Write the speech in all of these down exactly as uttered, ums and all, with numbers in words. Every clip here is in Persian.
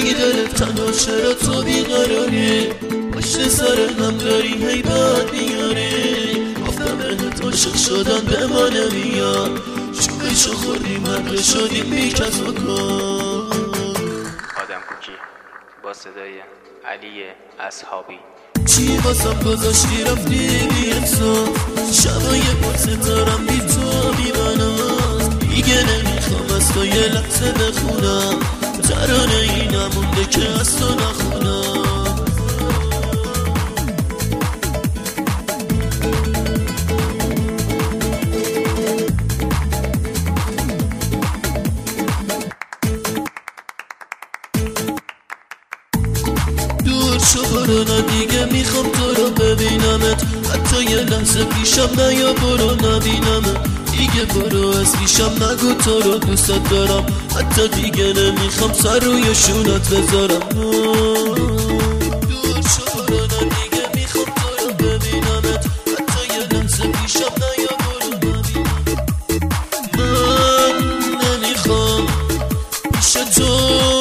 ای دل تنها چرا تو بیقراری پشت سر هم داری هی بد میاری گفتم بهت عاشق شدن به ما نمیاد شوخیشو خوردیم حقه شدیم بیکس و کن. آدم کوکی با صدای علی اصحابی. چی واسم گذاشتی رفتی بی انصاف شبای پر ستارم بی تو بی بناست دیگه نمیخوام از تو یه لحظه بخونم ترانه ای نمونده که از تو نخونم. دور شو برو نه دیگه میخوام تو رو ببینمت حتی یه لحظه پیشم نیا برو نبینمت دیگه برو از پیشم نگو تو رو دوست دارم حتی دیگه نمیخوام سر روی شونت بذارم. دور شو برو نه دیگه میخوام تو رو ببینمت حتی یه لحظه پیشم نیا برو نبینمت من نمیخوام پیش تو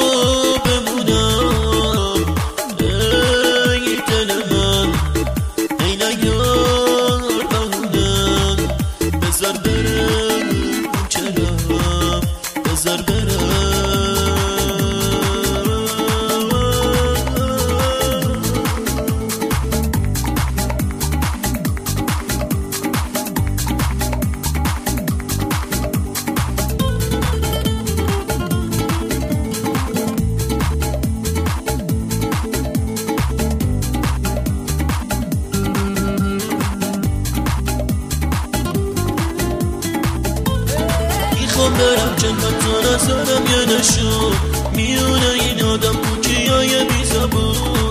میخوام برم جنت تو نظرم یه نشون میونه این آدم کوکی های بی زبون